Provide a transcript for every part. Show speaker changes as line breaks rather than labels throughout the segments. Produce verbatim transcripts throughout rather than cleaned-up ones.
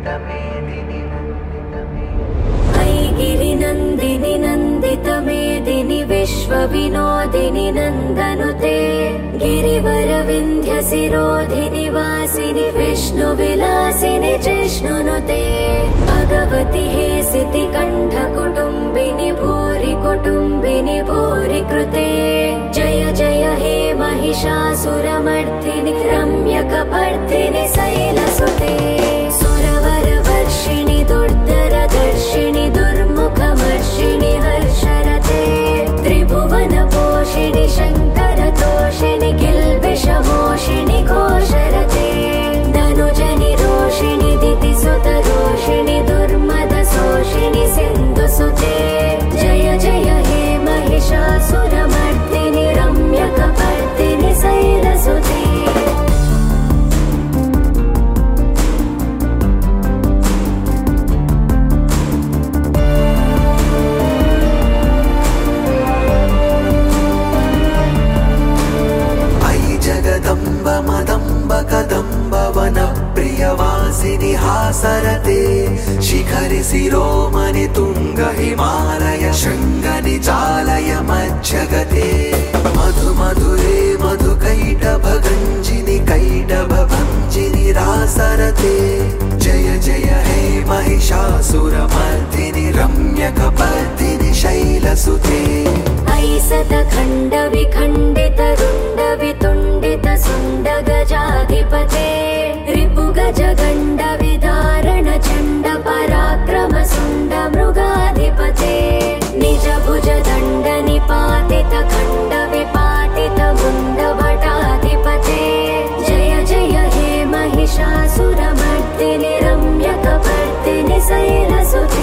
गिरिनन्दिनि नन्दितमेदिनि विश्वविनोदिनि नन्दनुते गिरिवरविन्ध्यशिरोधिनि वासिनि विष्णुविलासिनि जिष्णुनुते भगवति हेसिति कण्ठकुटुम्बिनि भूरि कुटुम्बिनि भूरि कृते जय जय हे महिषासुरमर्दिनि रम्यकपर्दिनि शैलसुते सुरवरवर्षिणि दुर्धरदर्शिनि दुर्मुखमर्षिणि हर्षरते त्रिभुवनपोषिणि शङ्करतोषिणि किल्बिषमोषिणि घोषरते धनुजनि रोषिणि दितिसुतरोषिणि दुर्मदशोषिणि सिन्धुसुते जय जय हे महिषासुरमर्दिनि रम्यकपर्दिनि शैलसुते
मदम्ब कदम्ब वन प्रियवासिनि हासरते शिखरि शिरोमणि तुंग हिमालय शृंगनि चालय मज्जगते मधु मधुरे मधुकैटभ गञ्जिनि कैटभ भञ्जिनि रासरते जय जय हे महिषासुरमर्दिनि रम्यकपर्दिनि शैलसुते
ऐसत खण्ड विखण्डित रुण्ड वितुण्डित सुण्ड गजाधिपते रिपु गज गण्ड विदारण चण्ड पराक्रम सुण्ड मृगाधिपते निज भुज दण्ड निपातित खण्ड विपाटित मुण्ड भटाधिपते जय जय हे महिषासुरमर्दिनि रम्यकपर्दिनि शैलसुते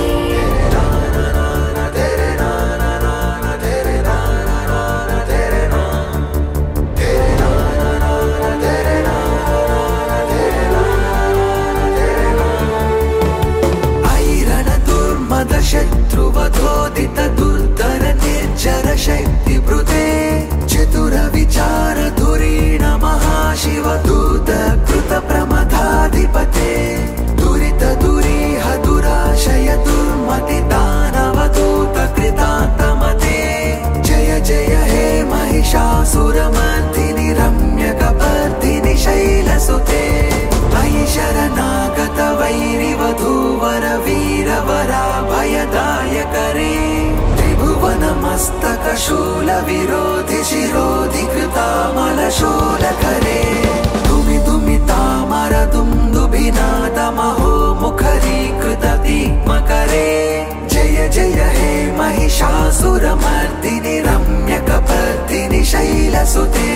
शत्रुवधोदित दुर्धर निर्जर शक्ति भृते चतुर विचार धुरीण महाशिव दूत कृत प्रमथाधिपते दुरित दुरीह दुराशय दुर्मति दानवदूत कृतान्तमते जय जय हे महिषासुरमर्दिनि रम्यकपर्दिनि शैलसुते अयि शरणागत वैरिवधूवर वीरवराभयदायकरे त्रिभुवनमस्तक शूल विरोधि शिरोधि कृतामलशूलकरे दुमि दुमि तामर दुन्दुभिनाद महो मुखरीकृत दीप्मकरे जय जय हे महिषासुरमर्दिनि रम्यकपर्दिनि शैलसुते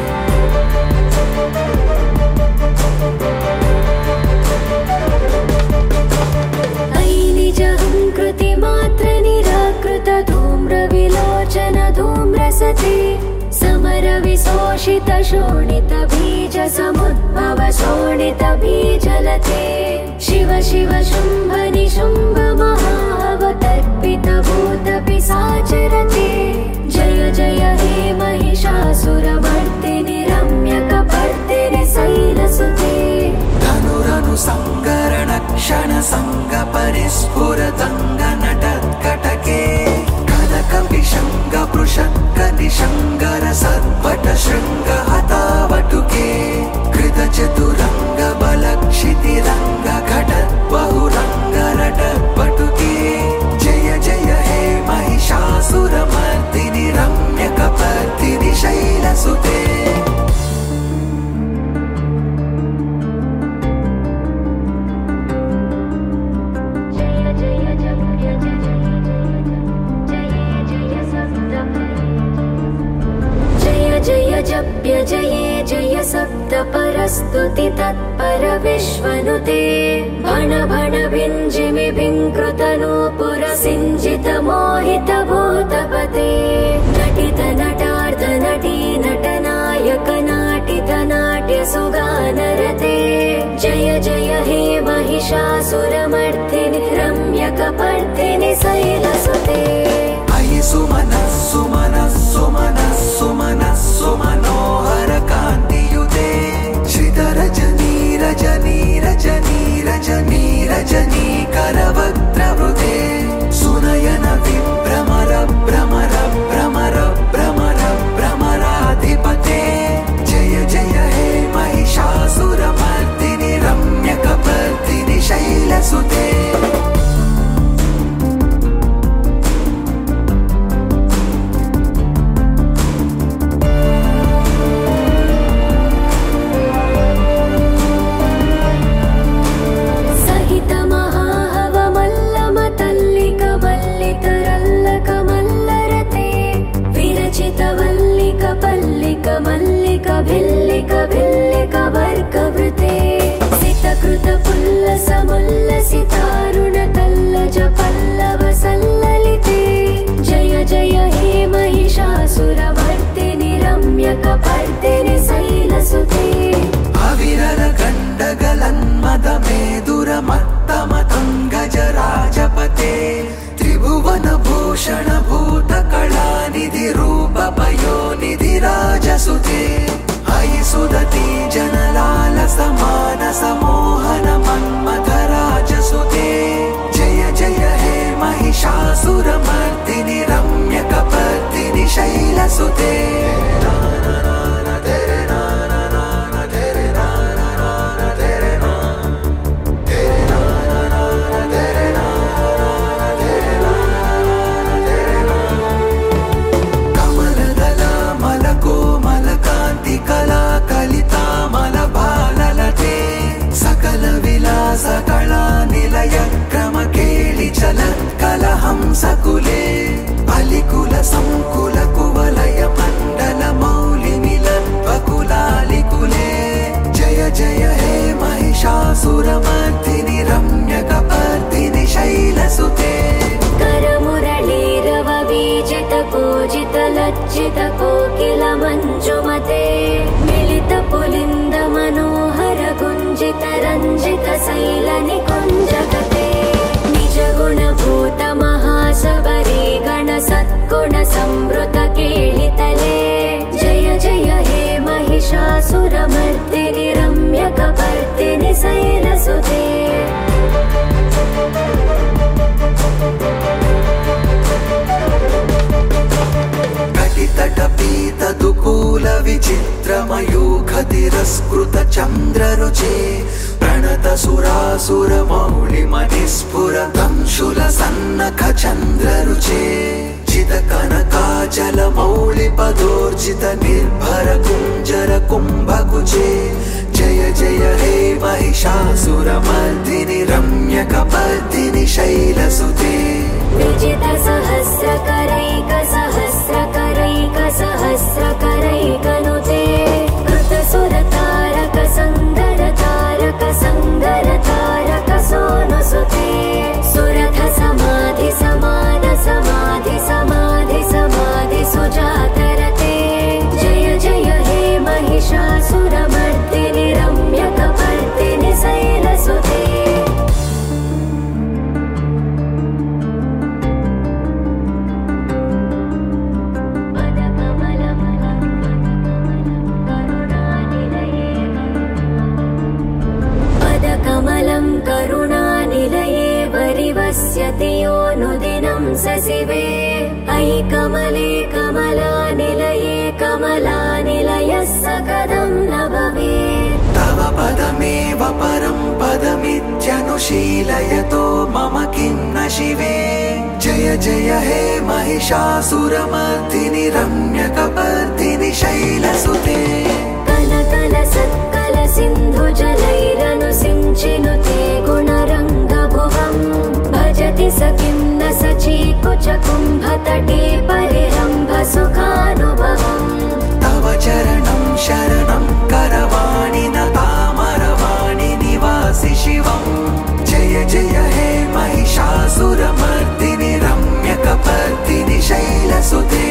कृतिमात्र निराकृत धूम्र विलोचन धूम्रसते समर विशोषित शोणित बीज समुद्भव शोणित बीजलते शिव शिव शुम्भ निशुम्भ महावतर्पित भूत पिशाचरते जय जय हे महिषासुरमर्दिनि रम्यकपर्दिनि शैलसुते
धनुरनु संगरण क्षण संग परिस्फुरतंग नटत्कटके कनक विशंग पृषत्क निशंगर सद्भट शृंग हतावटुके कृत चतुरंग बलक्षितिरंग घटत् बहुरंग रटपटुके जय जय हे महिषासुरमर्दिनि रम्यकपर्दिनि शैलसुते जप्य जये जय सप्त परस्तुति तत्पर विश्वनुते भण भण भिञ्जिमि भिङ्कृत नूपुर सिञ्जित मोहित भूतपते नटित नटार्ध नटी नटनायक नाटित नाट्य सुगानरते जय जय हे महिषासुरमर्दिनि रम्यकपर्दिनि शैलसुते अयि सुमनः सुमनः सुमनः सुमनः सुमनोहर कान्तियुते श्रीधर जनी रजनी रजनी रजनी रज भूषणभूतकलानिधि रूपपयोनिधि राजसुते अयि सुदति जनलालसमानसमोहन मन्मथराजसुते जय जय हे महिषासुरमर्दिनि रम्यकपर्दिनि शैलसुते सकला निलय क्रम केळि चलत्कलहंसकुले अलिकुल संकुल कुवलय मण्डल मौलि मिलद्वकुलालिकुले जय जय हे महिषासुरमर्दिनि रम्यकपर्दिनि शैलसुते
करमुरलीरव वीजित पूजित लज्जित कोकिल मञ्जुमते मिलित पुलिन्द मनोहर गुञ्जित रञ्जित शैल निकुञ्जगते निज गुणभूत महाशबरी गण सद्गुण संवृत केळितले जय जय हे महिषासुरमर्दिनि रम्यकपर्दिनि शैलसुते
तटपीतदुकूल विचित्रमयूखतिरस्कृत चन्द्ररुचे प्रणत सुरासुर मौलि मणिस्फुर कंशुल सन्नख चन्द्ररुचे चित कनकाचल मौलि पदोर्जित निर्भर कुञ्जर कुम्भकुचे जय जय हे महिषासुरमर्दिनि रम्यकपर्दिनि शैलसुते
विजित सहस्रकरैक सहस्रकरैक सहस्रकरैकनुते कृतसुर तारक सन्दर तारक सन्दर तारक सोनुसुते सुरथ समाधि समान समाधि समाधि समाधि सुजातरते जय जय हे महिषासुरमर्दिनि रम्यकपर्दिनि शैलसुते कमलं करुणानिलये वरिवस्यति योऽनुदिनं सशिवे अयि कमले कमलानिलये कमलानिलयः सकदं न भवेत्
तव पदमेव परं पदमित्यनुशीलयतो मम किं न शिवे जय जय हे महिषासुरमर्दिनि रम्यकपर्दिनि शैलसुते
कलकल सत्कल सिन्धु जलैरनु सिञ्चिनुते गुणरङ्गभुवम् भजति स किं न सचीकुच कुम्भतटे परिरम्भ सुखानुभवम्
तव चरणं शरणं करवाणि न तामरवाणि निवासि शिवम् जय जय हे महिषासुरमर्दिनि रम्यकपर्दिनि शैलसुते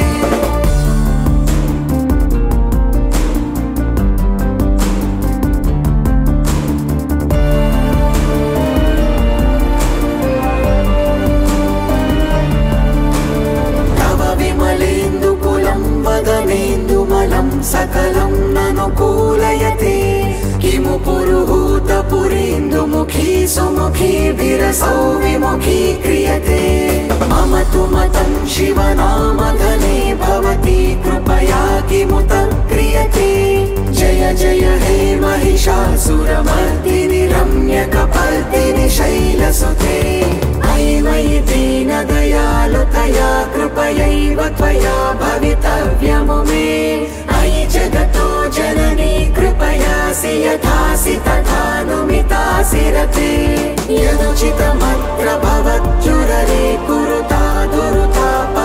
सकलं ननुकूलयते किमु पुरुहूतपुरीन्दुमुखी सुमुखी विरसौ विमुखी क्रियते मम तु मतं शिवनामधने भवती कृपया किमुत क्रियते जय जय हे महिषासुरमर्दिनि रम्यकपर्दिनि शैलसुते अयि मयि दीनदयालुतया कृपयैव त्वया भवितव्यमु मे अयि जगतो जननी कृपयासि यथासि तथानुमितासि रते यदुचितमत्र भवत्युररे कुरुता दुरुता